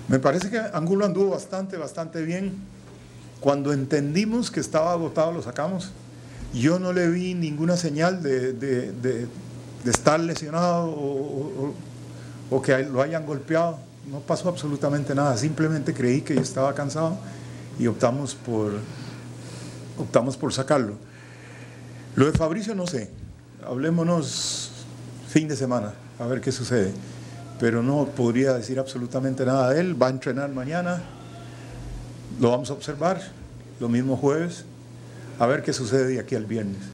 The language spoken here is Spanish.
Me parece que Angulo anduvo bastante bien. Cuando entendimos que estaba agotado lo sacamos. Yo no le vi ninguna señal de estar lesionado o que lo hayan golpeado. No pasó absolutamente nada. Simplemente creí que yo estaba cansado y optamos por sacarlo. Lo de Fabricio no sé. Hablémonos fin de semana a ver qué sucede. Pero no podría decir absolutamente nada de él. Va a entrenar mañana. Lo vamos a observar. Lo mismo jueves. A ver qué sucede de aquí al viernes.